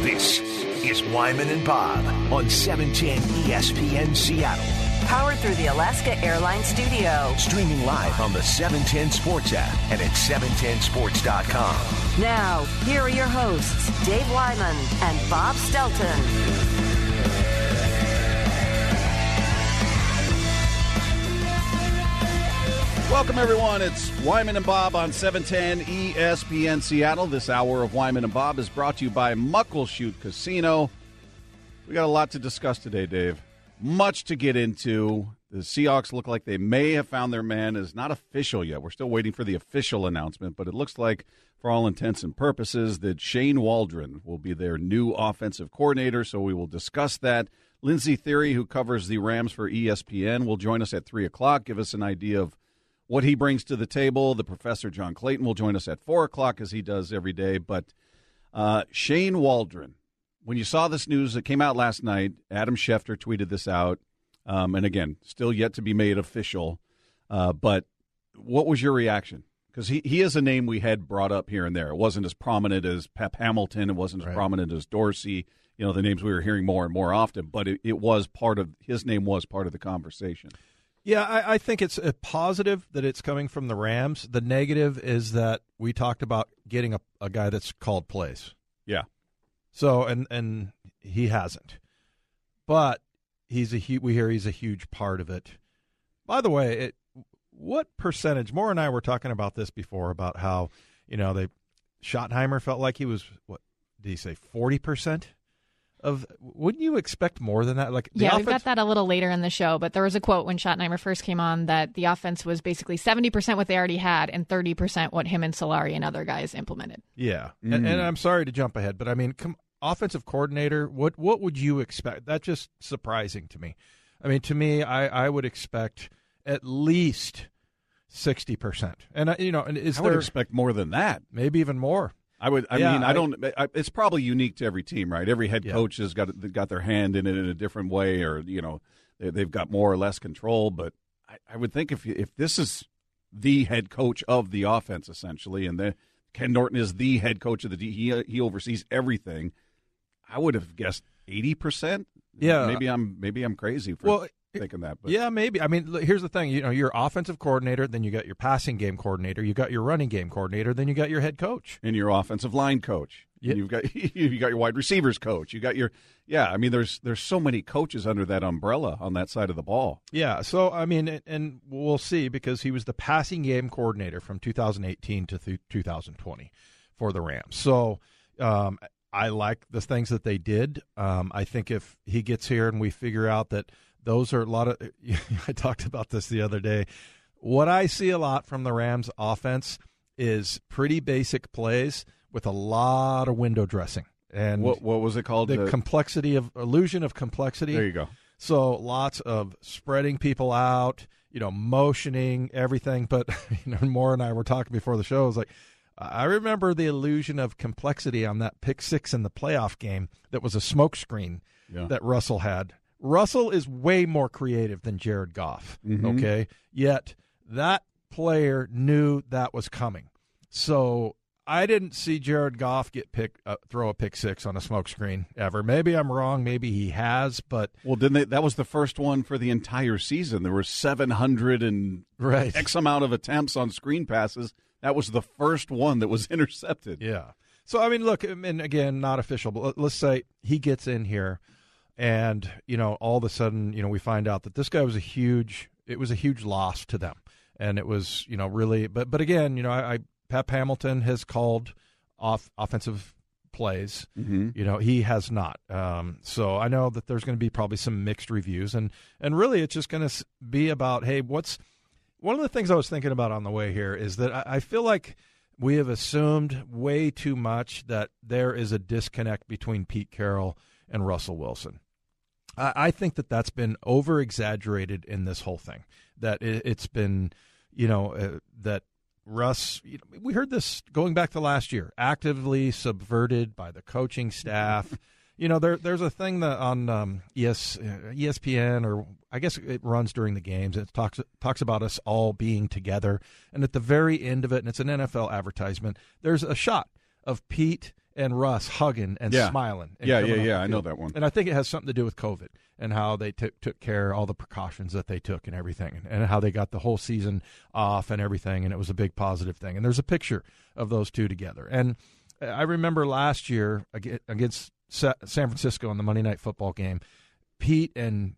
This is Wyman and Bob on 710 ESPN Seattle. Powered through the Alaska Airlines studio. Streaming live on the 710 Sports app and at 710sports.com. Now, here are your hosts, Dave Wyman and Bob Stelton. Welcome, everyone. It's Wyman and Bob on 710 ESPN Seattle. This hour of Wyman and Bob is brought to you by Muckleshoot Casino. We got a lot to discuss today, Dave. Much to get into. The Seahawks look like they may have found their man. It's not official yet. We're still waiting for the official announcement, but it looks like, for all intents and purposes, that Shane Waldron will be their new offensive coordinator, so we will discuss that. Lindsey Thiry, who covers the Rams for ESPN, will join us at 3 o'clock, give us an idea of what he brings to the table. The Professor John Clayton will join us at 4 o'clock, as he does every day. But Shane Waldron, when you saw this news that came out last night, Adam Schefter tweeted this out, and again, still yet to be made official. But what was your reaction? Because he is a name we had brought up here and there. It wasn't as prominent as Pep Hamilton. It wasn't as prominent as Dorsey. You know, the names we were hearing more and more often. But it was part of his name was part of the conversation. Yeah, I think it's a positive that it's coming from the Rams. The negative is that we talked about getting a guy that's called plays. Yeah. So and he hasn't, but we hear he's a huge part of it. By the way, what percentage? Moore and I were talking about this before about how Schottenheimer felt like he was, what did he say, 40% of? Wouldn't you expect more than that? We've got that a little later in the show, but there was a quote when Schottenheimer first came on that the offense was basically 70% what they already had and 30% what him and Solari and other guys implemented. Yeah, and I'm sorry to jump ahead, but I mean, offensive coordinator, what would you expect? That's just surprising to me. I mean, to me, I would expect at least 60%. And I would expect more than that. Maybe even more. It's probably unique to every team, right? Every head coach has got their hand in it in a different way, or they've got more or less control. But I would think if this is the head coach of the offense essentially, and Ken Norton is the head coach of the he oversees everything, I would have guessed 80%. Yeah, maybe I'm crazy for thinking that. But. Yeah, maybe. I mean, here's the thing. You're offensive coordinator, then you got your passing game coordinator, you got your running game coordinator, then you got your head coach and your offensive line coach. Yeah. And you got your wide receivers coach. You got your I mean, there's so many coaches under that umbrella on that side of the ball. Yeah. So I mean, and we'll see, because he was the passing game coordinator from 2018 to 2020 for the Rams. So I like the things that they did. I think if he gets here and we figure out that those are a lot of – I talked about this the other day. What I see a lot from the Rams offense is pretty basic plays with a lot of window dressing. And what was it called? The illusion of complexity. There you go. So lots of spreading people out, motioning, everything. But Moore and I were talking before the show. I was like, I remember the illusion of complexity on that pick six in the playoff game that was a smoke screen that Russell had. Russell is way more creative than Jared Goff, okay? Yet that player knew that was coming. So I didn't see Jared Goff throw a pick six on a smoke screen ever. Maybe I'm wrong. Maybe he has, but that was the first one for the entire season. There were 700 and X amount of attempts on screen passes. That was the first one that was intercepted. Yeah. So I mean, look, and again, not official, but let's say he gets in here. And, all of a sudden, we find out that this guy was a huge loss to them. And it was, really, but again, Pep Hamilton has called offensive plays. He has not. So I know that there's going to be probably some mixed reviews, and really it's just going to be about, hey, one of the things I was thinking about on the way here is that I feel like we have assumed way too much that there is a disconnect between Pete Carroll and Russell Wilson. I think that that's been over-exaggerated in this whole thing, that it's been, that Russ, we heard this going back to last year, actively subverted by the coaching staff. There's a thing that on ESPN, or I guess it runs during the games. It talks about us all being together. And at the very end of it, and it's an NFL advertisement, there's a shot of Pete and Russ hugging and smiling. And I know that one. And I think it has something to do with COVID and how they took care of all the precautions that they took and everything, and how they got the whole season off and everything, and it was a big positive thing. And there's a picture of those two together. And I remember last year against San Francisco in the Monday Night Football game, Pete and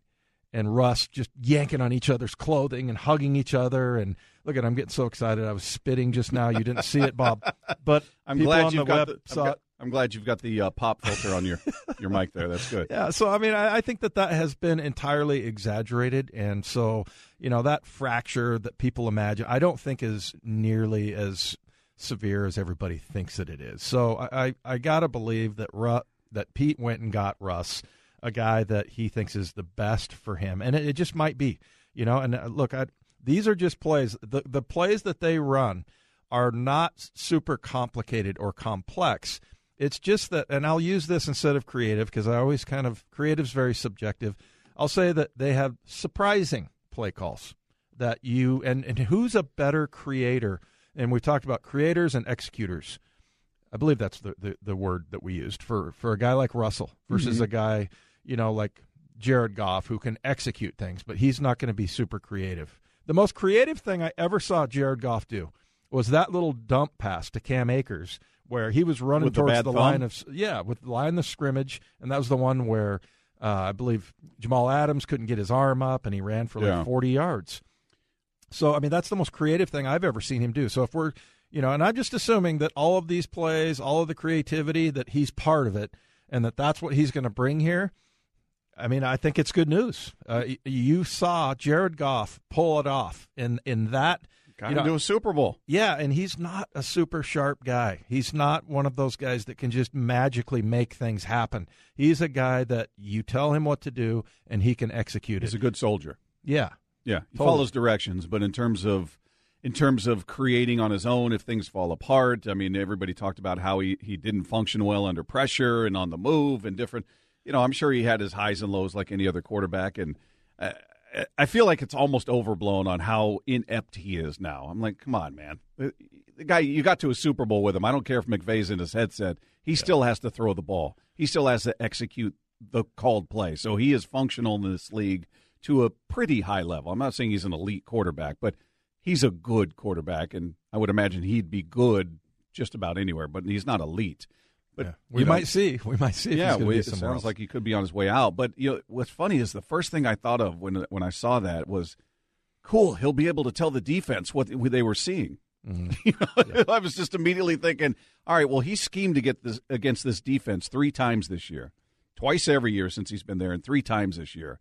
Russ just yanking on each other's clothing and hugging each other. And look I'm getting so excited. I was spitting just now. You didn't see it, Bob. But I'm glad you've got I'm glad you've got the pop filter on your mic there. That's good. Yeah, so, I mean, I think that has been entirely exaggerated. And so, that fracture that people imagine, I don't think is nearly as severe as everybody thinks that it is. So I got to believe that Pete went and got Russ, a guy that he thinks is the best for him. And it just might be, And look, these are just plays. The plays that they run are not super complicated or complex. It's just that, and I'll use this instead of creative because I always creative's very subjective. I'll say that they have surprising play calls that and who's a better creator? And we've talked about creators and executors. I believe that's the word that we used for a guy like Russell versus a guy, like Jared Goff, who can execute things, but he's not going to be super creative. The most creative thing I ever saw Jared Goff do was that little dump pass to Cam Akers where he was running towards the line with the line of scrimmage, and that was the one where I believe Jamal Adams couldn't get his arm up, and he ran for 40 yards. So, I mean, that's the most creative thing I've ever seen him do. So if we're, and I'm just assuming that all of these plays, all of the creativity, that he's part of it, and that's what he's going to bring here. I mean, I think it's good news. You saw Jared Goff pull it off in that. Got him to a Super Bowl. Yeah, and he's not a super sharp guy. He's not one of those guys that can just magically make things happen. He's a guy that you tell him what to do, and he can execute it. He's a good soldier. Yeah. Yeah, he follows directions, but in terms of creating on his own, if things fall apart, I mean, everybody talked about how he didn't function well under pressure and on the move and different. I'm sure he had his highs and lows like any other quarterback, and I feel like it's almost overblown on how inept he is now. I'm like, come on, man. The guy, you got to a Super Bowl with him. I don't care if McVay's in his headset. He still has to throw the ball. He still has to execute the called play. So he is functional in this league to a pretty high level. I'm not saying he's an elite quarterback, but he's a good quarterback, and I would imagine he'd be good just about anywhere, but he's not elite. But we might see. We might see. Yeah, it sounds like he could be on his way out. But what's funny is the first thing I thought of when I saw that was, cool. He'll be able to tell the defense what they were seeing. Mm-hmm. I was just immediately thinking, all right, well, he schemed to get this against this defense 3 times this year, twice every year since he's been there, and 3 times this year.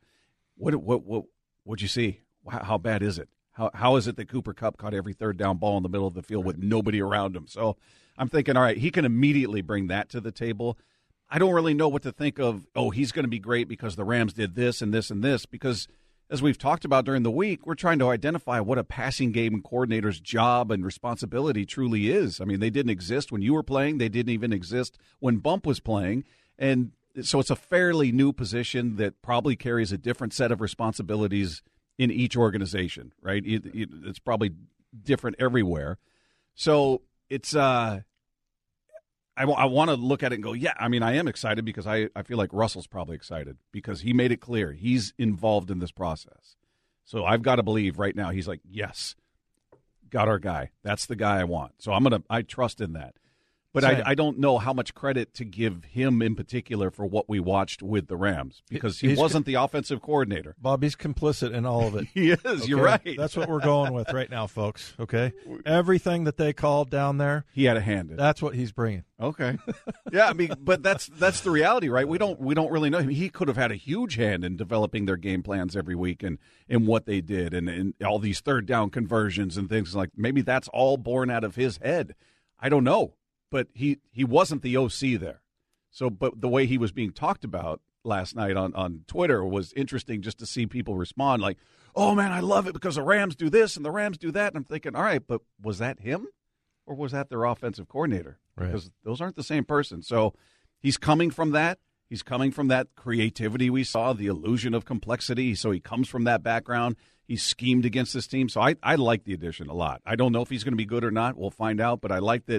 What'd you see? How bad is it? How is it that Cooper Kupp caught every third down ball in the middle of the field with nobody around him? So I'm thinking, all right, he can immediately bring that to the table. I don't really know what to think of, he's going to be great because the Rams did this and this and this, because as we've talked about during the week, we're trying to identify what a passing game coordinator's job and responsibility truly is. I mean, they didn't exist when you were playing. They didn't even exist when Bump was playing. And so it's a fairly new position that probably carries a different set of responsibilities in each organization, right? It's probably different everywhere. So it's I want to look at it and go, yeah, I mean, I am excited because I feel like Russell's probably excited because he made it clear he's involved in this process. So I've got to believe right now he's like, yes, got our guy. That's the guy I want. So I trust in that. But I don't know how much credit to give him in particular for what we watched with the Rams because he wasn't the offensive coordinator. Bob, he's complicit in all of it. He is. Okay? You're right. That's what we're going with right now, folks. Okay, everything that they called down there, he had a hand in. That's what he's bringing. Okay. Yeah, I mean, but that's the reality, right? We don't really know him. He could have had a huge hand in developing their game plans every week and what they did and all these third down conversions and things like maybe that's all born out of his head. I don't know. But he wasn't the OC there. So, but the way he was being talked about last night on Twitter was interesting just to see people respond like, oh, man, I love it because the Rams do this and the Rams do that. And I'm thinking, all right, but was that him or was that their offensive coordinator? Right. Because those aren't the same person. So he's coming from that. He's coming from that creativity we saw, the illusion of complexity. So he comes from that background. He's schemed against this team. So I like the addition a lot. I don't know if he's going to be good or not. We'll find out. But I like that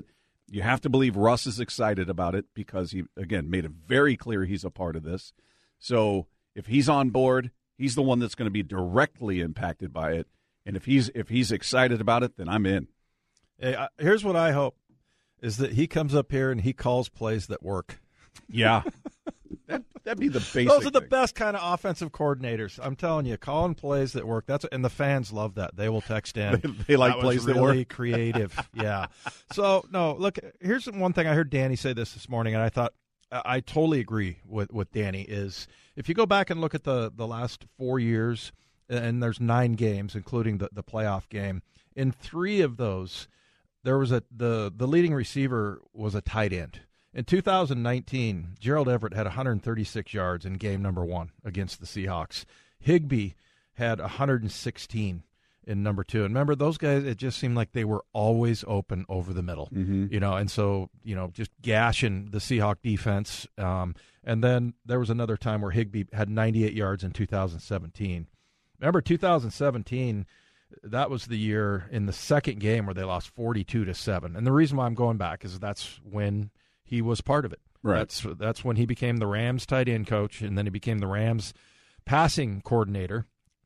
You have to believe Russ is excited about it because he, again, made it very clear he's a part of this. So if he's on board, he's the one that's going to be directly impacted by it. And if he's excited about it, then I'm in. Hey, here's what I hope, is that he comes up here and he calls plays that work. Yeah. That'd be the basic Those are the thing. best kind of offensive coordinators. I'm telling you, calling plays that work. And the fans love that. They will text in. They like that plays was that really work. creative. Yeah. So, no, look, here's one thing. I heard Danny say this morning, and I thought I totally agree with Danny, is if you go back and look at the last 4 years, and there's 9 games, including the playoff game, in 3 of those, there was the leading receiver was a tight end. In 2019, Gerald Everett had 136 yards in game number 1 against the Seahawks. Higbee had 116 in number 2. And remember, those guys, it just seemed like they were always open over the middle, and so, just gashing the Seahawk defense. And then there was another time where Higbee had 98 yards in 2017. Remember, 2017, that was the year in the second game where they lost 42-7. And the reason why I'm going back is that's when he was part of it. Right. That's when he became the Rams tight end coach, and then he became the Rams passing coordinator,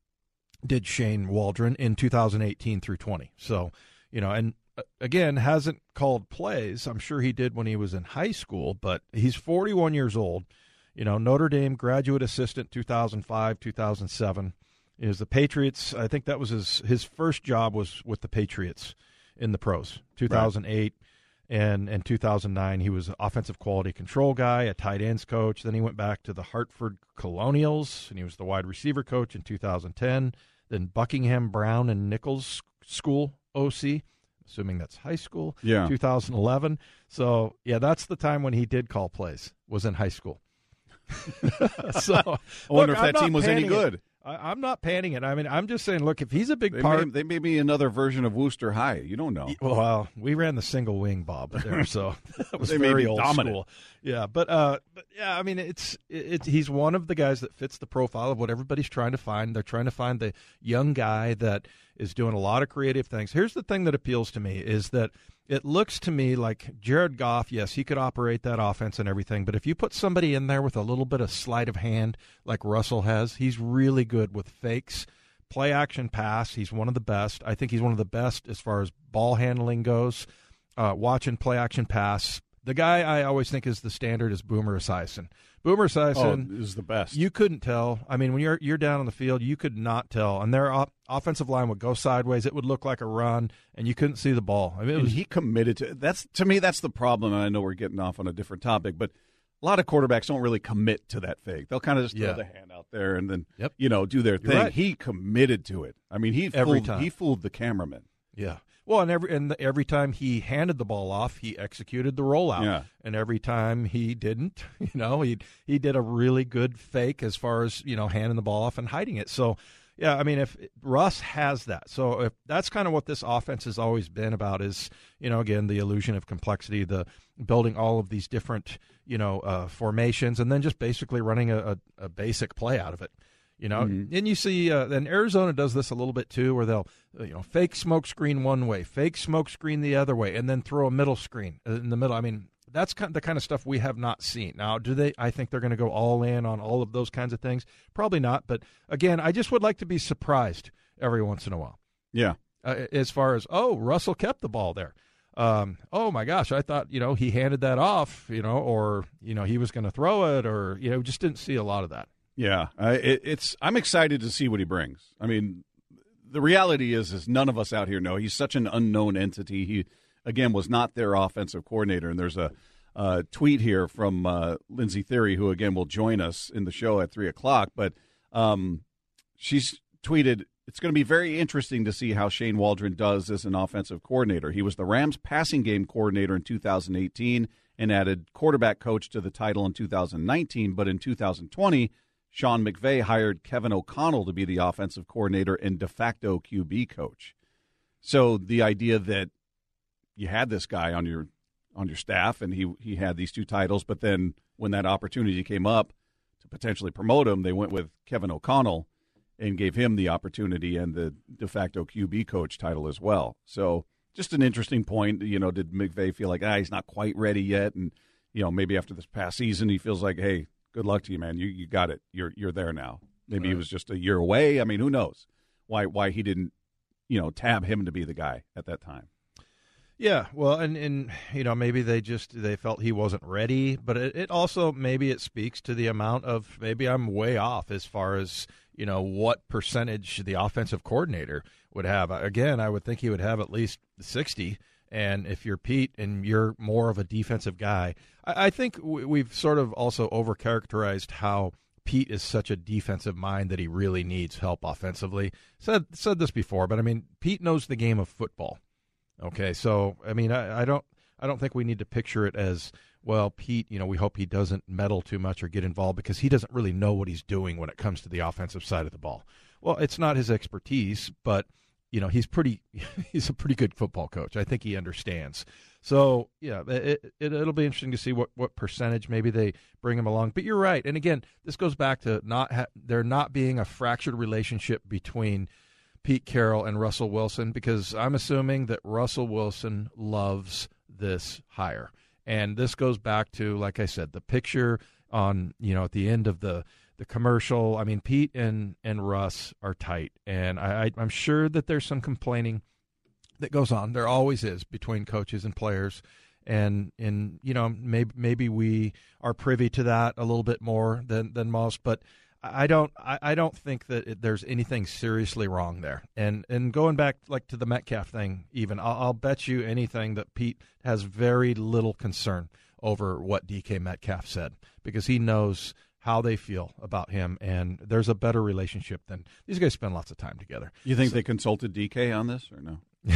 did Shane Waldron, in 2018 through 20. So, and again, hasn't called plays. I'm sure he did when he was in high school, but he's 41 years old. Notre Dame graduate assistant 2005, 2007. Is the Patriots, I think that was his first job was with the Patriots in the pros, 2008. Right. And 2009, he was an offensive quality control guy, a tight ends coach. Then he went back to the Hartford Colonials, and he was the wide receiver coach in 2010. Then Buckingham, Brown, and Nichols School OC, assuming that's high school, 2011. So, that's the time when he did call plays, was in high school. So I wonder if that team was any good. I'm not panning it. I mean, I'm just saying, look, if he's a big part. They may be another version of Worcester High. You don't know. Well, we ran the single wing, Bob, there, so that was they very may be old dominant. school. Yeah, but yeah, I mean, it's he's one of the guys that fits the profile of what everybody's trying to find. They're trying to find the young guy that is doing a lot of creative things. Here's the thing that appeals to me is that it looks to me like Jared Goff, yes, he could operate that offense and everything, but if you put somebody in there with a little bit of sleight of hand like Russell has, he's really good with fakes, play action pass. He's one of the best. I think he's one of the best as far as ball handling goes, watching play action pass. The guy I always think is the standard is Boomer Esiason. Boomer Esiason is the best. You couldn't tell. I mean, when you're down on the field, you could not tell. And their offensive line would go sideways. It would look like a run, and you couldn't see the ball. I mean, he committed to that's. To me, that's the problem. And I know we're getting off on a different topic, but a lot of quarterbacks don't really commit to that fake. They'll kind of just throw the hand out there and then do their thing. Right. He committed to it. I mean, he fooled the cameraman. Yeah. Well, and every time he handed the ball off, he executed the rollout. Yeah. And every time he didn't, he did a really good fake as far as, handing the ball off and hiding it. So, yeah, I mean, if Russ has that. So if that's kind of what this offense has always been about is, again, the illusion of complexity, the building all of these different, formations, and then just basically running a basic play out of it. And you see, and Arizona does this a little bit too, where they'll, fake smoke screen one way, fake smoke screen the other way, and then throw a middle screen in the middle. I mean, that's the kind of stuff we have not seen. Now, I think they're going to go all in on all of those kinds of things? Probably not. But again, I just would like to be surprised every once in a while. Yeah. As far as, Russell kept the ball there. Oh my gosh, I thought, he handed that off, or, he was going to throw it, or, just didn't see a lot of that. Yeah, I'm excited to see what he brings. I mean, the reality is none of us out here know. He's such an unknown entity. He, again, was not their offensive coordinator. And there's a tweet here from Lindsay Theory, who, again, will join us in the show at 3 o'clock. But she's tweeted, it's going to be very interesting to see how Shane Waldron does as an offensive coordinator. He was the Rams passing game coordinator in 2018 and added quarterback coach to the title in 2019. But in 2020, Sean McVay hired Kevin O'Connell to be the offensive coordinator and de facto QB coach. So the idea that you had this guy on your staff and he had these 2 titles, but then when that opportunity came up to potentially promote him, they went with Kevin O'Connell and gave him the opportunity and the de facto QB coach title as well. So Just an interesting point. Did McVay feel like he's not quite ready yet, and maybe after this past season he feels like, hey, good luck to you, man. You got it. You're there now. Maybe he was just a year away. I mean, who knows why he didn't tab him to be the guy at that time. Yeah, well, and maybe they felt he wasn't ready, but it also maybe it speaks to the amount of maybe I'm way off as far as what percentage the offensive coordinator would have. Again, I would think he would have at least 60. And if you're Pete and you're more of a defensive guy, I think we've sort of also overcharacterized how Pete is such a defensive mind that he really needs help offensively. Said this before, but I mean, Pete knows the game of football. Okay, so I mean, I don't think we need to picture it as, well, Pete, we hope he doesn't meddle too much or get involved because he doesn't really know what he's doing when it comes to the offensive side of the ball. Well, it's not his expertise, but he's a pretty good football coach. I think he understands. So yeah, it'll be interesting to see what percentage maybe they bring him along. But you're right, and again, this goes back to there not being a fractured relationship between Pete Carroll and Russell Wilson, because I'm assuming that Russell Wilson loves this hire. And this goes back to, like I said, the picture on, at the end of the commercial. I mean, Pete and Russ are tight, and I'm sure that there's some complaining that goes on. There always is between coaches and players, and maybe we are privy to that a little bit more than most, but I don't think that there's anything seriously wrong there. And going back like to the Metcalf thing, even I'll bet you anything that Pete has very little concern over what DK Metcalf said, because he knows how they feel about him, and there's a better relationship than these guys spend lots of time together. You think they consulted DK on this or no?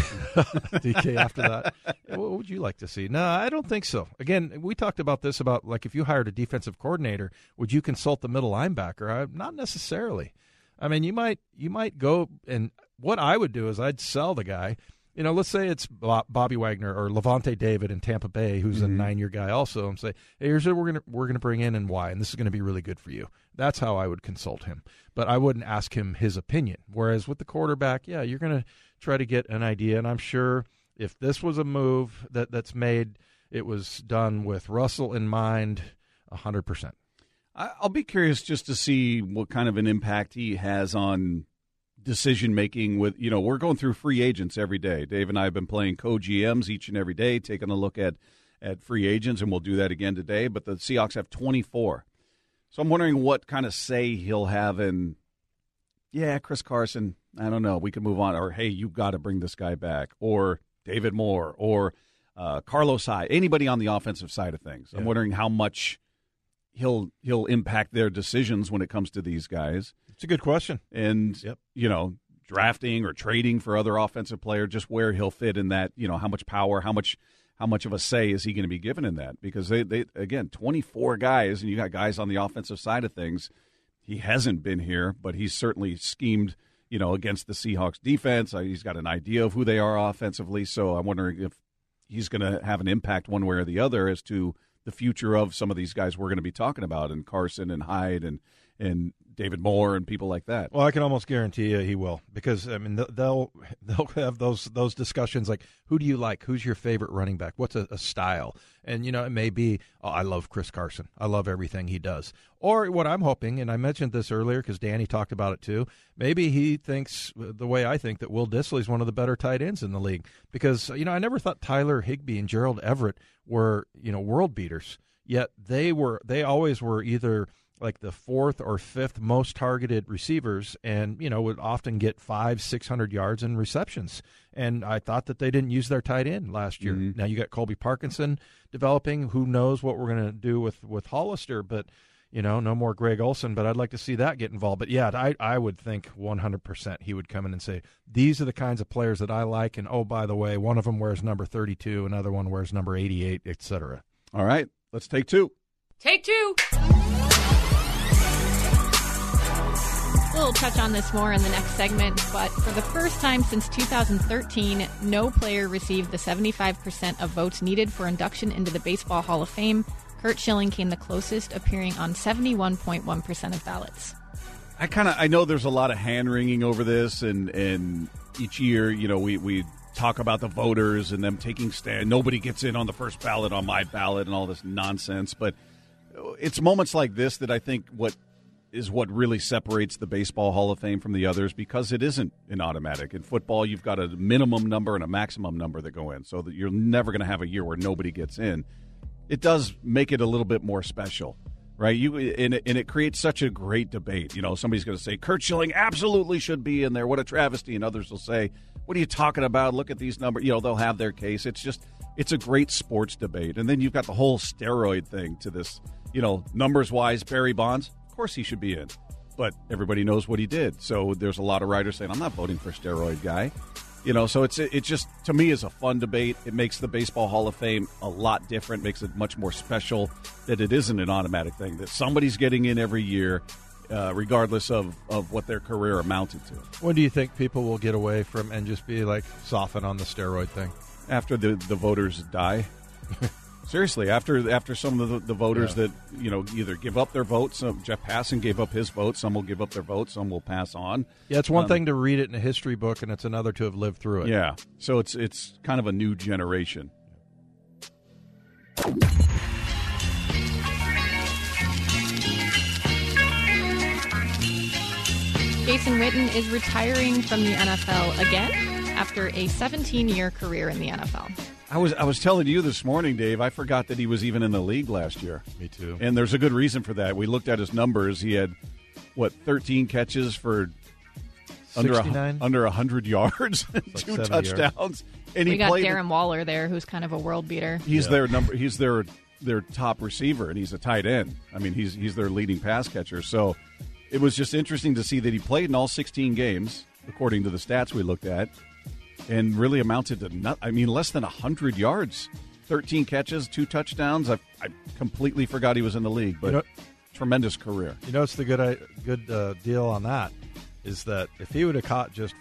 DK after that. What would you like to see? No, I don't think so. Again, we talked about this about like if you hired a defensive coordinator, would you consult the middle linebacker? Not necessarily. I mean, you might go, and what I would do is I'd sell the guy. Let's say it's Bobby Wagner or Levante David in Tampa Bay, who's a 9-year guy also, and say, hey, here's what we're gonna bring in and why, and this is going to be really good for you. That's how I would consult him. But I wouldn't ask him his opinion. Whereas with the quarterback, yeah, you're going to try to get an idea, and I'm sure if this was a move that's made, it was done with Russell in mind 100%. I'll be curious just to see what kind of an impact he has on decision-making with, we're going through free agents every day. Dave and I have been playing co-GMs each and every day, taking a look at free agents, and we'll do that again today. But the Seahawks have 24. So I'm wondering what kind of say he'll have in, Chris Carson, I don't know, we could move on. Or, hey, you got to bring this guy back. Or David Moore. Or Carlos Hyde. Anybody on the offensive side of things. I'm wondering how much he'll impact their decisions when it comes to these guys. It's a good question. And, drafting or trading for other offensive player, just where he'll fit in that, how much power, how much of a say is he going to be given in that? Because they again, 24 guys, and you got guys on the offensive side of things. He hasn't been here, but he's certainly schemed, against the Seahawks defense. He's got an idea of who they are offensively. So I'm wondering if he's going to have an impact one way or the other as to the future of some of these guys we're going to be talking about, and Carson and Hyde and David Moore and people like that. Well, I can almost guarantee you he will, because I mean they'll have those discussions like, who do you like? Who's your favorite running back? What's a style? And it may be, I love Chris Carson. I love everything he does. Or what I'm hoping, and I mentioned this earlier because Danny talked about it too, maybe he thinks the way I think, that Will Dissly's one of the better tight ends in the league, because I never thought Tyler Higbee and Gerald Everett were world beaters, yet they always were either like the 4th or 5th most targeted receivers, and would often get 500-600 yards in receptions. And I thought that they didn't use their tight end last year. Mm-hmm. Now you got Colby Parkinson developing. Who knows what we're going to do with Hollister? But no more Greg Olsen. But I'd like to see that get involved. But yeah, I would think 100% he would come in and say, these are the kinds of players that I like. And oh, by the way, one of them wears number 32, another one wears number 88, etc. All right, let's take two. Take two. We'll touch on this more in the next segment, but for the first time since 2013, no player received the 75% of votes needed for induction into the Baseball Hall of Fame. Curt Schilling came the closest, appearing on 71.1% of ballots. I know there's a lot of hand-wringing over this, and each year, we talk about the voters and them taking stand. Nobody gets in on the first ballot on my ballot and all this nonsense. But it's moments like this that I think what really separates the Baseball Hall of Fame from the others, because it isn't an automatic. In football, you've got a minimum number and a maximum number that go in, so that you're never going to have a year where nobody gets in. It does make it a little bit more special, right? And it creates such a great debate. Somebody's going to say, Curt Schilling absolutely should be in there. What a travesty. And others will say, what are you talking about? Look at these numbers. They'll have their case. It's a great sports debate. And then you've got the whole steroid thing to this, numbers-wise, Barry Bonds. Of course he should be in, but everybody knows what he did. So there's a lot of writers saying, I'm not voting for steroid guy. So it just, to me, is a fun debate. It makes the Baseball Hall of Fame a lot different, makes it much more special, that it isn't an automatic thing, that somebody's getting in every year, regardless of what their career amounted to. When do you think people will get away from and just be like soften on the steroid thing? After the voters die. Seriously, after some of the voters that either give up their votes. Jeff Passan gave up his vote. Some will give up their vote. Some will pass on. Yeah, it's one thing to read it in a history book, and it's another to have lived through it. Yeah, so it's kind of a new generation. Jason Witten is retiring from the NFL again after a 17-year career in the NFL. I was telling you this morning, Dave, I forgot that he was even in the league last year. Me too. And there's a good reason for that. We looked at his numbers. He had, 13 catches for under 100 yards, like 2 touchdowns. Yards. And we got Darren Waller there, who's kind of a world beater. He's their top receiver, and he's a tight end. I mean, he's their leading pass catcher. So it was just interesting to see that he played in all 16 games, according to the stats we looked at. And really amounted to less than 100 yards, 13 catches, 2 touchdowns. I completely forgot he was in the league, but tremendous career. It's the good deal on that is that if he would have caught just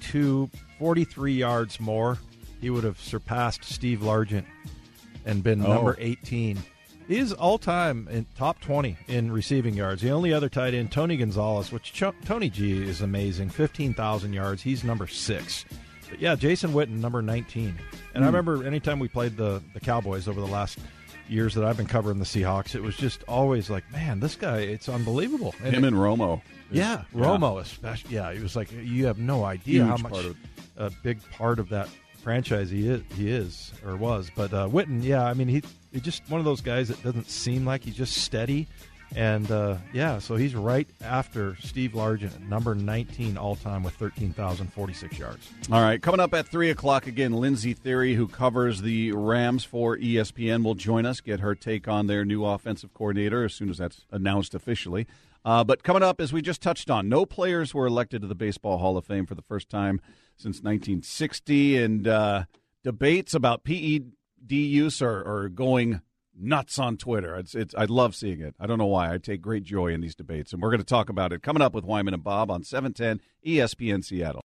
43 yards more, he would have surpassed Steve Largent and been number 18. He is all-time in top 20 in receiving yards. The only other tight end, Tony Gonzalez, which Tony G is amazing, 15,000 yards. He's number 6. But yeah, Jason Witten, number 19. And I remember anytime we played the Cowboys over the last years that I've been covering the Seahawks, it was just always like, man, this guy, it's unbelievable. And Him and Romo. Yeah, Romo especially. Yeah, it was like, you have no idea how much a big part of that franchise he is or was. But Witten, he's just one of those guys that doesn't seem like he's just steady. And, so he's right after Steve Largent, number 19 all-time with 13,046 yards. All right, coming up at 3 o'clock, again, Lindsey Thiry, who covers the Rams for ESPN, will join us, get her take on their new offensive coordinator as soon as that's announced officially. But coming up, as we just touched on, no players were elected to the Baseball Hall of Fame for the first time since 1960, and debates about PED use are going nuts on Twitter. I love seeing it. I don't know why. I take great joy in these debates, and we're going to talk about it coming up with Wyman and Bob on 710 ESPN Seattle.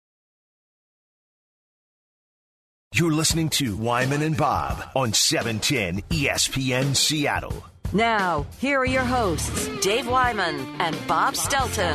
You're listening to Wyman and Bob on 710 ESPN Seattle. Now, here are your hosts, Dave Wyman and Bob Stelton.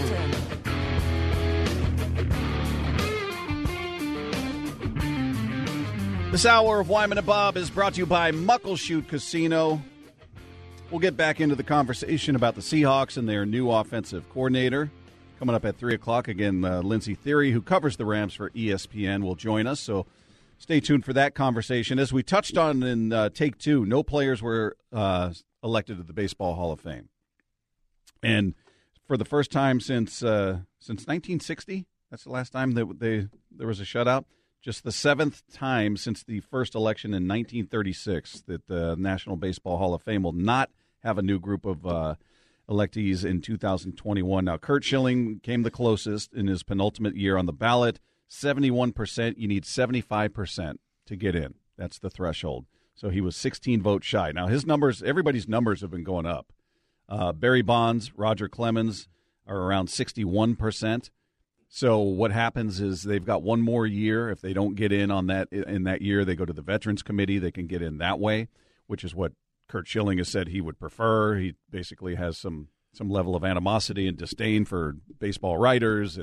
This hour of Wyman and Bob is brought to you by Muckleshoot Casino. We'll get back into the conversation about the Seahawks and their new offensive coordinator. Coming up at 3 o'clock, again, Lindsey Thiry, who covers the Rams for ESPN, will join us. So stay tuned for that conversation. As we touched on in Take 2, no players were elected to the Baseball Hall of Fame. And for the first time since 1960, that's the last time that there was a shutout. Just the 7th time since the first election in 1936 that the National Baseball Hall of Fame will not have a new group of electees in 2021. Now, Curt Schilling came the closest in his penultimate year on the ballot. 71%. You need 75% to get in. That's the threshold. So he was 16 votes shy. Now, his numbers, everybody's numbers have been going up. Barry Bonds, Roger Clemens are around 61%. So what happens is they've got one more year. If they don't get in on that year, they go to the Veterans Committee. They can get in that way, which is what Curt Schilling has said he would prefer. He basically has some level of animosity and disdain for baseball writers and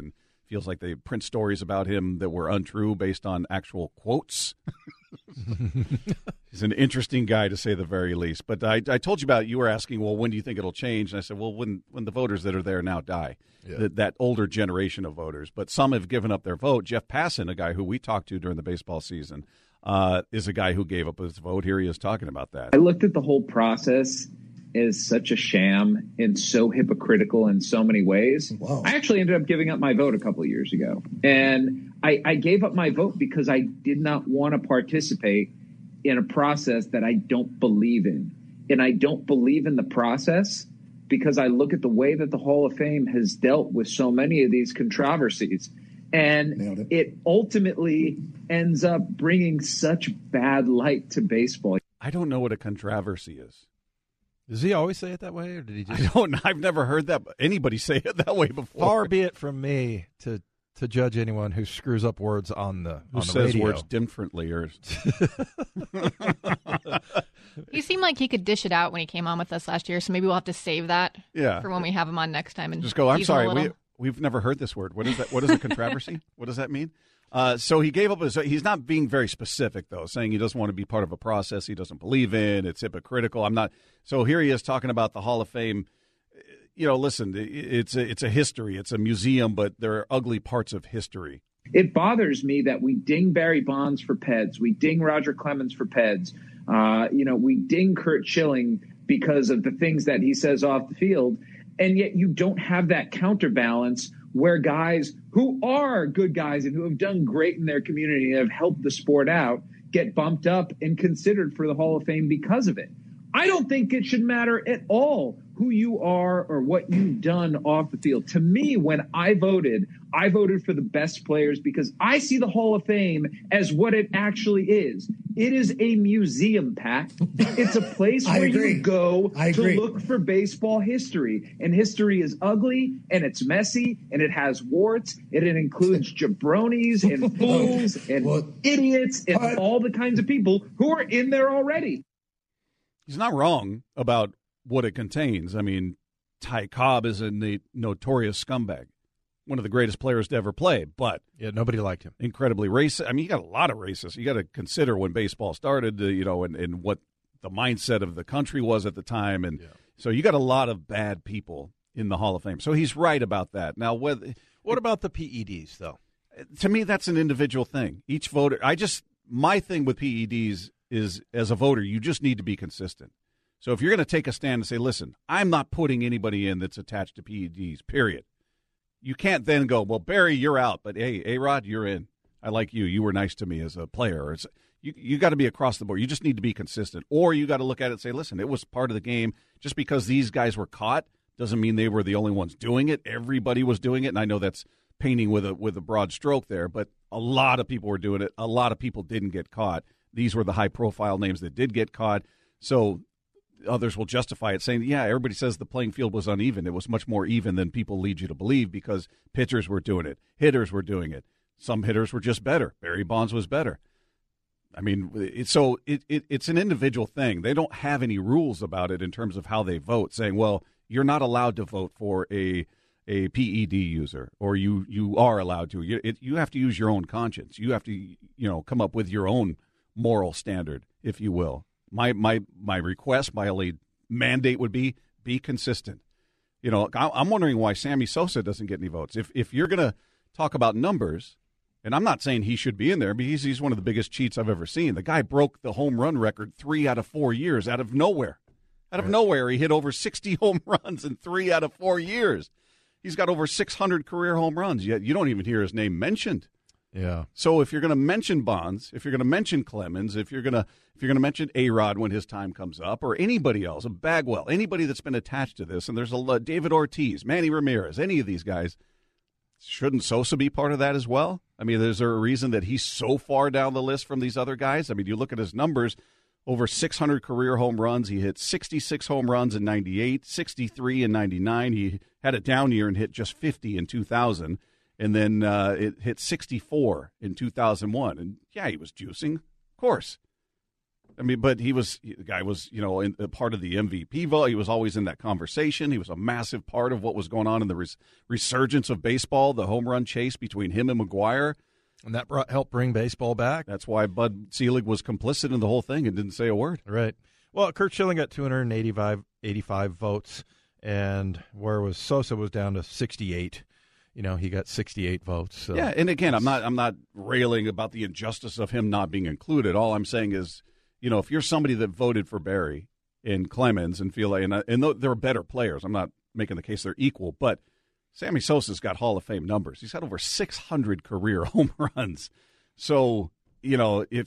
feels like they print stories about him that were untrue based on actual quotes. He's an interesting guy, to say the very least. But I told you about, you were asking, well, when do you think it'll change? And I said, well, when the voters that are there now die, that older generation of voters. But some have given up their vote. Jeff Passan, a guy who we talked to during the baseball season, is a guy who gave up his vote. Here he is talking about that. I looked at the whole process as such a sham and so hypocritical in so many ways. Wow. I actually ended up giving up my vote a couple of years ago. And I gave up my vote because I did not want to participate in a process that I don't believe in. And I don't believe in the process because I look at the way that the Hall of Fame has dealt with so many of these controversies. And it ultimately ends up bringing such bad light to baseball. I don't know what a controversy is. Does he always say it that way, or did he just... I don't know. I've never heard anybody say it that way before. Far be it from me to judge anyone who screws up words on the says radio. Words differently. Or... He seemed like he could dish it out when he came on with us last year, so maybe we'll have to save that for when we have him on next time. And just go, I'm sorry, we've never heard this word. What is that? What is a controversy? What does that mean? So he gave up he's not being very specific, though, saying he doesn't want to be part of a process he doesn't believe in. It's hypocritical. So here he is talking about the Hall of Fame. You know, listen, it's a history. It's a museum, but there are ugly parts of history. It bothers me that we ding Barry Bonds for PEDs. We ding Roger Clemens for PEDs. We ding Curt Schilling because of the things that he says off the field. And yet you don't have that counterbalance where guys who are good guys and who have done great in their community and have helped the sport out get bumped up and considered for the Hall of Fame because of it. I don't think it should matter at all who you are or what you've done off the field. To me, when I voted for the best players because I see the Hall of Fame as what it actually is. It is a museum, Pat. It's a place where you go to look for baseball history. And history is ugly, and it's messy, and it has warts, and it includes jabronis and fools and idiots and all the kinds of people who are in there already. He's not wrong about what it contains. I mean, Ty Cobb is a notorious scumbag, one of the greatest players to ever play, but nobody liked him. Incredibly racist. I mean, you got a lot of racists. You got to consider when baseball started, and what the mindset of the country was at the time, and so you got a lot of bad people in the Hall of Fame. So he's right about that. Now, what about the PEDs though? To me, that's an individual thing. Each voter. My thing with PEDs is, as a voter, you just need to be consistent. So if you're going to take a stand and say, listen, I'm not putting anybody in that's attached to PEDs, period. You can't then go, well, Barry, you're out, but hey, A-Rod, you're in. I like you. You were nice to me as a player. You got to be across the board. You just need to be consistent. Or you got to look at it and say, listen, it was part of the game. Just because these guys were caught doesn't mean they were the only ones doing it. Everybody was doing it, and I know that's painting with a broad stroke there, but a lot of people were doing it. A lot of people didn't get caught. These were the high-profile names that did get caught. So others will justify it, saying, yeah, everybody says the playing field was uneven. It was much more even than people lead you to believe because pitchers were doing it. Hitters were doing it. Some hitters were just better. Barry Bonds was better. I mean, it's an individual thing. They don't have any rules about it in terms of how they vote, saying, well, you're not allowed to vote for a PED user, or you are allowed to. You have to use your own conscience. You have to, come up with your own moral standard, if you will. My request, my only mandate would be consistent. I'm wondering why Sammy Sosa doesn't get any votes. If you're going to talk about numbers, and I'm not saying he should be in there, but he's one of the biggest cheats I've ever seen. The guy broke the home run record 3 out of 4 years out of nowhere. Out of nowhere, he hit over 60 home runs in 3 out of 4 years. He's got over 600 career home runs, yet you don't even hear his name mentioned. Yeah. So if you're going to mention Bonds, if you're going to mention Clemens, if you're going to mention A-Rod when his time comes up, or anybody else, a Bagwell, anybody that's been attached to this, and there's David Ortiz, Manny Ramirez, any of these guys, shouldn't Sosa be part of that as well? I mean, is there a reason that he's so far down the list from these other guys? I mean, you look at his numbers, over 600 career home runs. He hit 66 home runs in 98, 63 in 99. He had a down year and hit just 50 in 2000. And then it hit 64 in 2001. And, yeah, he was juicing, of course. I mean, but the guy was, a part of the MVP vote. He was always in that conversation. He was a massive part of what was going on in the resurgence of baseball, the home run chase between him and McGwire. And that helped bring baseball back. That's why Bud Selig was complicit in the whole thing and didn't say a word. Right. Well, Curt Schilling got 285 votes, and where was Sosa was down to 68. He got 68 votes. So. Yeah, and again, I'm not railing about the injustice of him not being included. All I'm saying is, if you're somebody that voted for Barry and Clemens and feel like, and they're better players, I'm not making the case they're equal, but Sammy Sosa's got Hall of Fame numbers. He's had over 600 career home runs. So, he's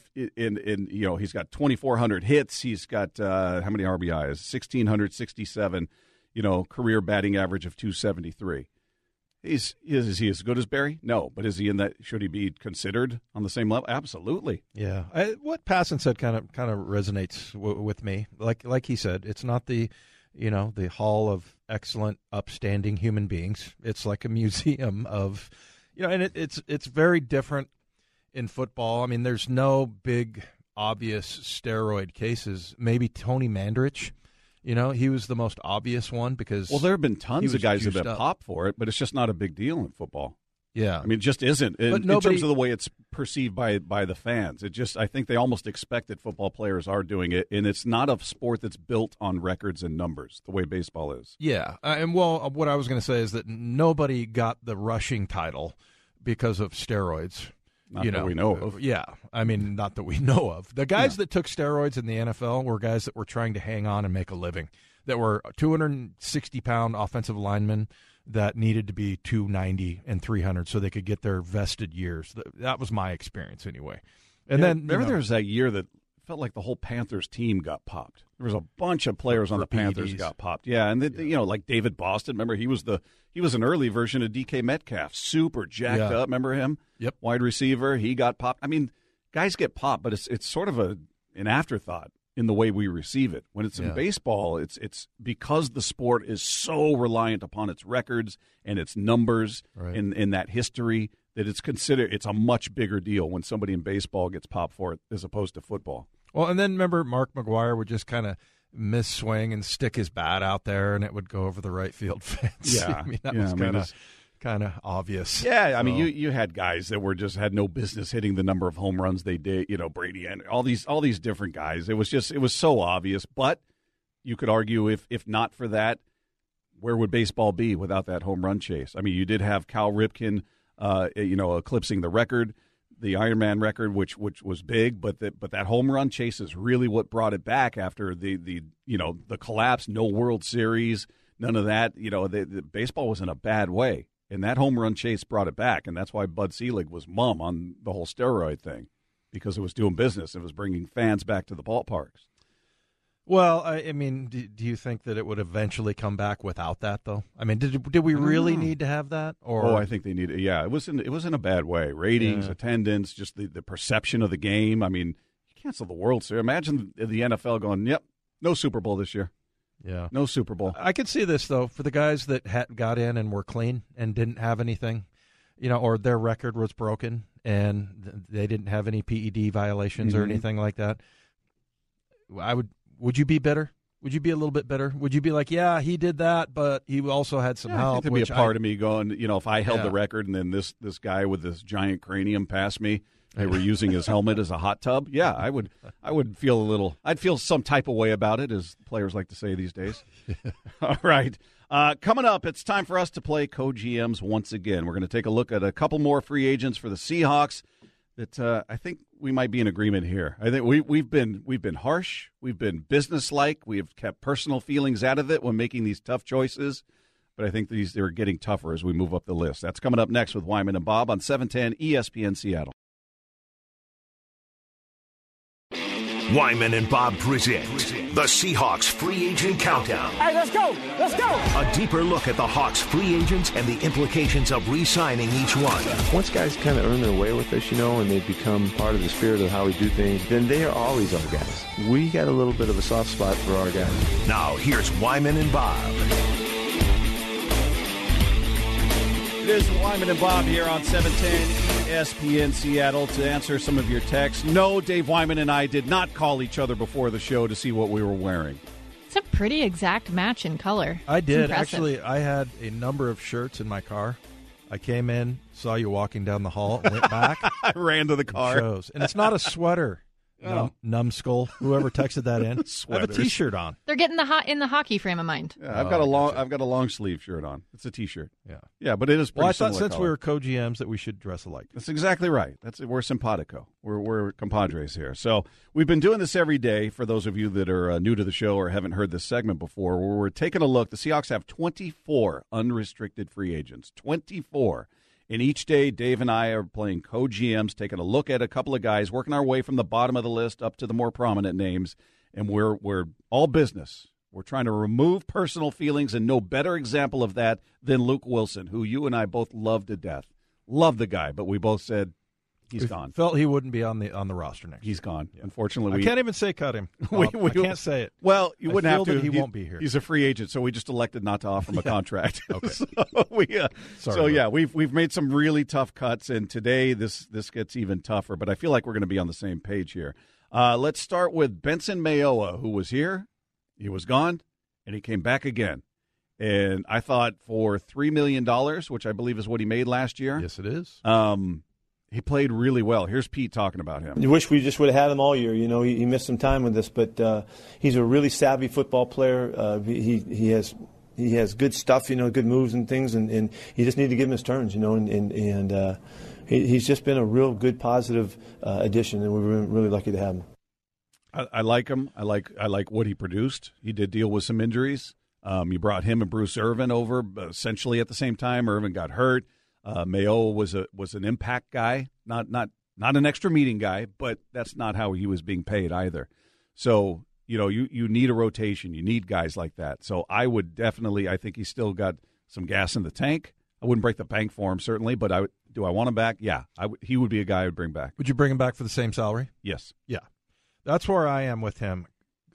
got 2,400 hits. He's got how many RBIs? 1,667. Career batting average of 273. Is he as good as Barry? No, but is he in that? Should he be considered on the same level? Absolutely. Yeah. What Passan said kind of resonates with me. Like he said, it's not the hall of excellent, upstanding human beings. It's like a museum of, and it's very different in football. I mean, there's no big obvious steroid cases. Maybe Tony Mandrich. He was the most obvious one because there have been tons of guys that have been popped for it, but it's just not a big deal in football. Yeah, I mean, it just isn't in terms of the way it's perceived by the fans. I think they almost expect that football players are doing it, and it's not a sport that's built on records and numbers the way baseball is. Yeah, what I was going to say is that nobody got the rushing title because of steroids. Not that we know of. Yeah. I mean, not that we know of. The guys that took steroids in the NFL were guys that were trying to hang on and make a living, that were 260-pound offensive linemen that needed to be 290 and 300 so they could get their vested years. That was my experience anyway. And then remember there was that year that felt like the whole Panthers team got popped. There was a bunch of players on the Panthers got popped. Yeah, and like David Boston. Remember, he was an early version of DK Metcalf, super jacked up. Remember him? Yep. Wide receiver. He got popped. I mean, guys get popped, but it's sort of an afterthought in the way we receive it. When it's in baseball, it's because the sport is so reliant upon its records and its numbers in that history that it's a much bigger deal when somebody in baseball gets popped for it as opposed to football. Well, and then remember Mark McGwire would just kind of miss swing and stick his bat out there, and it would go over the right field fence. Yeah, I mean, that was kind of obvious. Yeah, I mean, you had guys that had no business hitting the number of home runs they did. Brady and all these different guys. It was so obvious. But you could argue if not for that, where would baseball be without that home run chase? I mean, you did have Cal Ripken, eclipsing the record. The Ironman record, which was big, but that home run chase is really what brought it back after the collapse. No World Series, none of that. The baseball was in a bad way, and that home run chase brought it back, and that's why Bud Selig was mum on the whole steroid thing, because it was doing business. It was bringing fans back to the ballparks. Well, I mean, do you think that it would eventually come back without that, though? I mean, did we really need to have that? Or I think they need it. Yeah, it was in a bad way. Ratings, attendance, just the perception of the game. I mean, you cancel the World Series. Imagine the NFL going, "Yep, no Super Bowl this year." Yeah, no Super Bowl. I could see this though for the guys that got in and were clean and didn't have anything, or their record was broken and they didn't have any PED violations or anything like that. Would you be bitter? Would you be a little bit bitter? Would you be like, yeah, he did that, but he also had some help? I think there'd be a part of me going, if I held the record and then this guy with this giant cranium passed me, they were using his helmet as a hot tub. Yeah, I would feel I'd feel some type of way about it, as players like to say these days. All right. Coming up, it's time for us to play Co-GMs once again. We're going to take a look at a couple more free agents for the Seahawks that I think we might be in agreement here. I think we've been harsh, we've been businesslike, we have kept personal feelings out of it when making these tough choices. But I think they're getting tougher as we move up the list. That's coming up next with Wyman and Bob on 710 ESPN Seattle. Wyman and Bob present the Seahawks Free Agent Countdown. All right, let's go! Let's go! A deeper look at the Hawks free agents and the implications of re-signing each one. Once guys kind of earn their way with us, and they become part of the spirit of how we do things, then they are always our guys. We got a little bit of a soft spot for our guys. Now, here's Wyman and Bob. It is Wyman and Bob here on 710 ESPN Seattle to answer some of your texts. No, Dave Wyman and I did not call each other before the show to see what we were wearing. It's a pretty exact match in color. I did. Actually, I had a number of shirts in my car. I came in, saw you walking down the hall, went back. I ran to the car. And it's not a sweater. Numbskull, whoever texted that in. I have a T-shirt on. They're getting in the hockey frame of mind. Yeah, I've got a long sleeve shirt on. It's a T-shirt. Yeah, but it is pretty. Well, I thought since color. we were co-GMs that we should dress alike. That's exactly right. We're simpatico. We're compadres here. So we've been doing this every day. For those of you that are new to the show or haven't heard this segment before, where we're taking a look. The Seahawks have 24 unrestricted free agents. 24. And each day, Dave and I are playing co-GMs, taking a look at a couple of guys, working our way from the bottom of the list up to the more prominent names, and we're all business. We're trying to remove personal feelings, and no better example of that than Luke Wilson, who you and I both love to death. Love the guy, but we both said he's gone. Felt he wouldn't be on the roster next. He's gone. Yeah. Unfortunately, I can't even say cut him. I can't say it. Well, you wouldn't have to. He won't be here. He's a free agent, so we just elected not to offer him a contract. Okay. We've made some really tough cuts, and today this gets even tougher. But I feel like we're going to be on the same page here. Let's start with Benson Mayowa, who was here, he was gone, and he came back again. And I thought for $3 million, which I believe is what he made last year. Yes, it is. He played really well. Here's Pete talking about him. I wish we just would have had him all year. You know, he missed some time with us, but he's a really savvy football player. He has good stuff, you know, good moves and things, and you just need to give him his turns, you know, and he's just been a real good, positive addition, and we're really lucky to have him. I like him. I like what he produced. He did deal with some injuries. You brought him and Bruce Irvin over essentially at the same time. Irvin got hurt. Mayo was an impact guy, not an extra meeting guy, but that's not how he was being paid either. So, you know, you need a rotation. You need guys like that. So I think he's still got some gas in the tank. I wouldn't break the bank for him, certainly, but do I want him back? Yeah, he would be a guy I would bring back. Would you bring him back for the same salary? Yes. Yeah. That's where I am with him.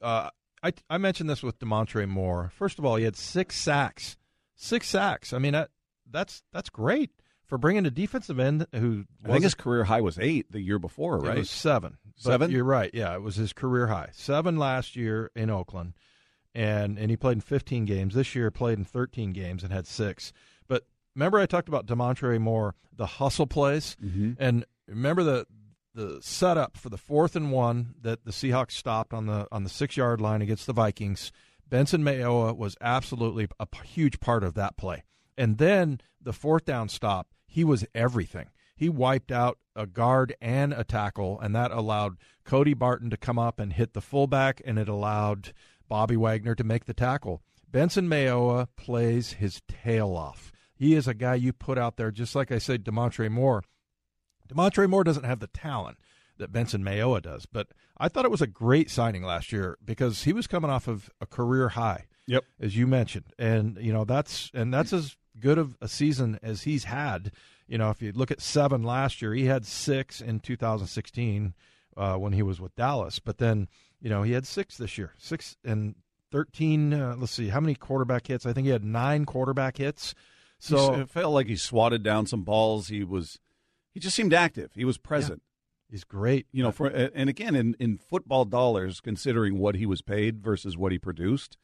I mentioned this with DeMontre Moore. First of all, he had 6 sacks. 6 sacks. I mean, that's great. For bringing a defensive end who I think his career high was 8 the year before, right? It was 7. 7? You're right. Yeah, it was his career high. 7 last year in Oakland, and he played in 15 games. This year played in 13 games and had 6. But remember I talked about DeMontre Moore, the hustle plays, and remember the setup for the 4th and 1 that the Seahawks stopped on the 6-yard line against the Vikings. Benson Mayowa was absolutely a huge part of that play. And then the 4th down stop, he was everything. He wiped out a guard and a tackle, and that allowed Cody Barton to come up and hit the fullback, and it allowed Bobby Wagner to make the tackle. Benson Mayowa plays his tail off. He is a guy you put out there, just like I said, DeMontre Moore. DeMontre Moore doesn't have the talent that Benson Mayowa does, but I thought it was a great signing last year because he was coming off of a career high, as you mentioned, and you know that's as good of a season as he's had. You know, if you look at 7 last year, he had 6 in 2016 when he was with Dallas, but then you know he had 6 this year, 6 and 13. Let's see, how many quarterback hits? I think he had 9 quarterback hits. So it felt like he swatted down some balls. He just seemed active. He was present. Yeah. He's great. You know, and again, in football dollars, considering what he was paid versus what he produced,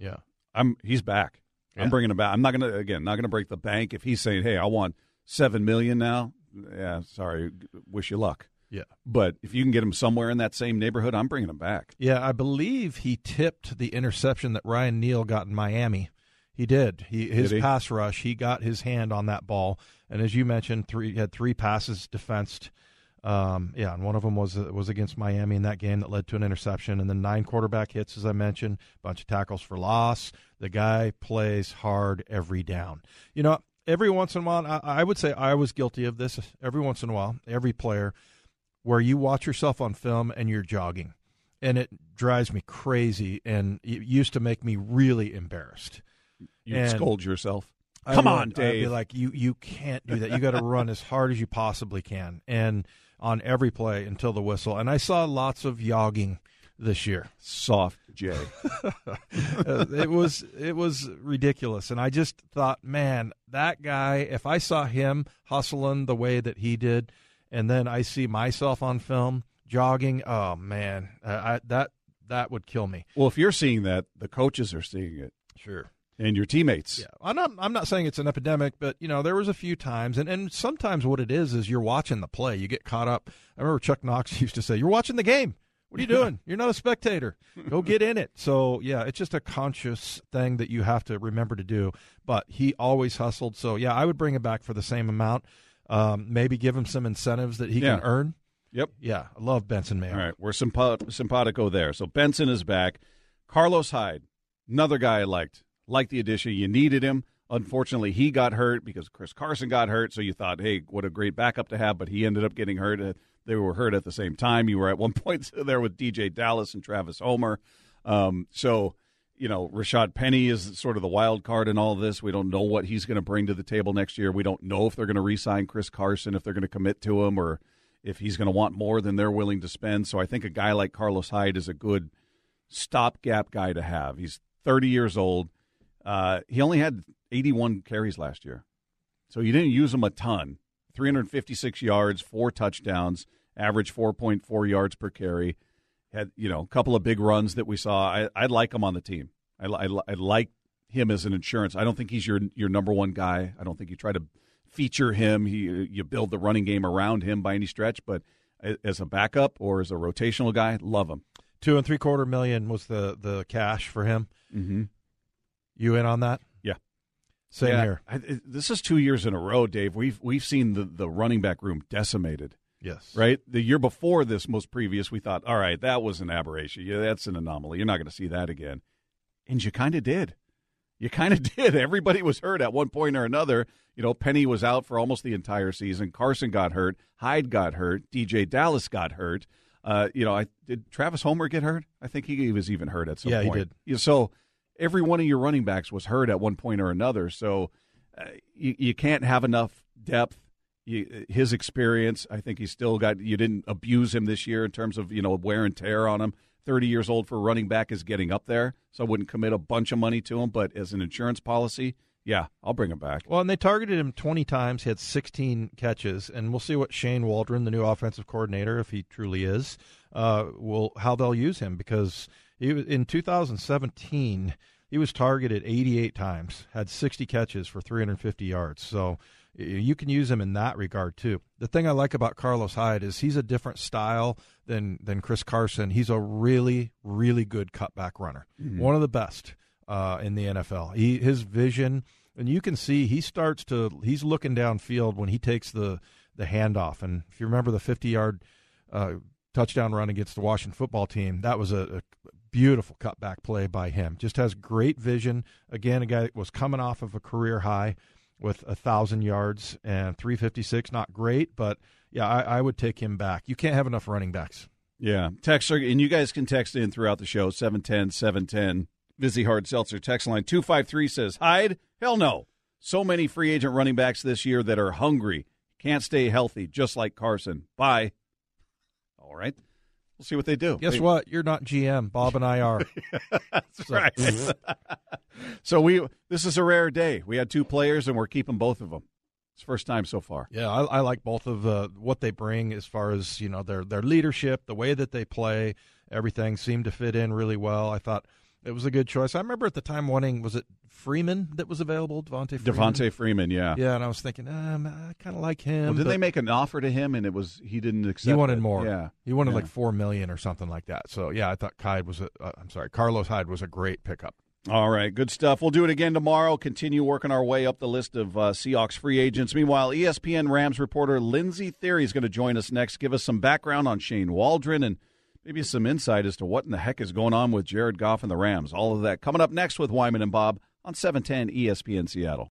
he's back. Yeah. I'm bringing him back. I'm not gonna break the bank if he's saying, "Hey, I want $7 million now." Yeah, sorry, wish you luck. Yeah, but if you can get him somewhere in that same neighborhood, I'm bringing him back. Yeah, I believe he tipped the interception that Ryan Neal got in Miami. He did. His pass rush, he got his hand on that ball. And as you mentioned, he had 3 passes defensed. And one of them was against Miami in that game that led to an interception. And then 9 quarterback hits, as I mentioned, a bunch of tackles for loss. The guy plays hard every down. You know, every once in a while, I would say I was guilty of this. Every once in a while, every player, where you watch yourself on film and you're jogging. And it drives me crazy. And it used to make me really embarrassed. You'd scold yourself. Come on, Dave. I'd be like, you can't do that. You got to run as hard as you possibly can, and on every play until the whistle. And I saw lots of yogging this year. Soft J. It was ridiculous, and I just thought, man, that guy. If I saw him hustling the way that he did, and then I see myself on film jogging, oh man, that would kill me. Well, if you're seeing that, the coaches are seeing it. Sure. And your teammates. Yeah, I'm not saying it's an epidemic, but there was a few times, and sometimes what it is you're watching the play. You get caught up. I remember Chuck Knox used to say, "You're watching the game. What are you doing? You're not a spectator. Go get in it." So yeah, it's just a conscious thing that you have to remember to do. But he always hustled. So yeah, I would bring him back for the same amount. Maybe give him some incentives that he can earn. Yep. Yeah, I love Benson Mayo. All right, we're simpatico there. So Benson is back. Carlos Hyde, another guy I liked. Liked the addition. You needed him. Unfortunately, he got hurt because Chris Carson got hurt, so you thought, hey, what a great backup to have, but he ended up getting hurt. They were hurt at the same time. You were at one point there with DJ Dallas and Travis Homer. So, Rashad Penny is sort of the wild card in all this. We don't know what he's going to bring to the table next year. We don't know if they're going to re-sign Chris Carson, if they're going to commit to him, or if he's going to want more than they're willing to spend. So I think a guy like Carlos Hyde is a good stopgap guy to have. He's 30 years old. He only had 81 carries last year, so you didn't use him a ton. 356 yards, 4 touchdowns, average 4.4 yards per carry. Had a couple of big runs that we saw. I'd like him on the team. I like him as an insurance. I don't think he's your number one guy. I don't think you try to feature him. You build the running game around him by any stretch. But as a backup or as a rotational guy, love him. $2 3/4 million was the cash for him. Mm-hmm. You in on that? Yeah. Same here. This is 2 years in a row, Dave. We've seen the running back room decimated. Yes. Right? The year before this, most previous, we thought, all right, that was an aberration. Yeah, that's an anomaly. You're not going to see that again. And you kind of did. Everybody was hurt at one point or another. Penny was out for almost the entire season. Carson got hurt. Hyde got hurt. DJ Dallas got hurt. Did Travis Homer get hurt? I think he was even hurt at some point. Yeah, he did. So every one of your running backs was hurt at one point or another. So you can't have enough depth. His experience, I think he's still got. You didn't abuse him this year in terms of wear and tear on him. 30 years old for a running back is getting up there, so I wouldn't commit a bunch of money to him. But as an insurance policy, yeah, I'll bring him back. Well, and they targeted him 20 times. He had 16 catches, and we'll see what Shane Waldron, the new offensive coordinator, if he truly is, how they'll use him, because in 2017 he was targeted 88 times, had 60 catches for 350 yards. So you can use him in that regard too. The thing I like about Carlos Hyde is he's a different style than Chris Carson. He's a really, really good cutback runner, one of the best in the NFL. His vision, and you can see he's looking downfield when he takes the handoff. And if you remember the 50-yard touchdown run against the Washington football team, that was a beautiful cutback play by him. Just has great vision. Again, a guy that was coming off of a career high with 1,000 yards and 356. Not great, but yeah, I would take him back. You can't have enough running backs. Yeah. And you guys can text in throughout the show, 710-710. Vizzy Hard Seltzer text line 253 says, Hyde? Hell no. So many free agent running backs this year that are hungry. Can't stay healthy, just like Carson. Bye. All right. We'll see what they do. Guess what? You're not GM. Bob and I are. That's right. So this is a rare day. We had 2 players, and we're keeping both of them. It's the first time so far. Yeah, I like both of what they bring as far as their leadership, the way that they play. Everything seemed to fit in really well. I thought it was a good choice. I remember at the time wanting, was it Freeman that was available? Devontae Freeman, yeah. Yeah, and I was thinking, I kind of like him. Well, didn't they make an offer to him, and he didn't accept it? He wanted more. Yeah. He wanted like $4 million or something like that. So, yeah, I thought Carlos Hyde was a great pickup. All right, good stuff. We'll do it again tomorrow. Continue working our way up the list of Seahawks free agents. Meanwhile, ESPN Rams reporter Lindsey Thiry is going to join us next, give us some background on Shane Waldron and maybe some insight as to what in the heck is going on with Jared Goff and the Rams. All of that coming up next with Wyman and Bob on 710 ESPN Seattle.